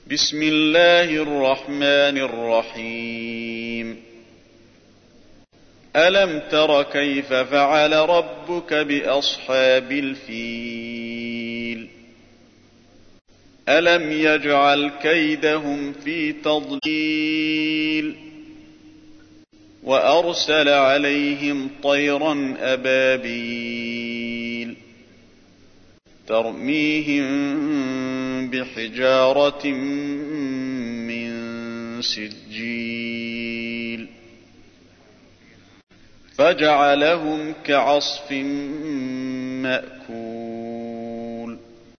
بسم الله الرحمن الرحيم. ألم تر كيف فعل ربك بأصحاب الفيل ألم يجعل كيدهم في تضليل وأرسل عليهم طيرا أبابيل ترميهم بحجارة من سجيل فجعلهم كعصف مأكول.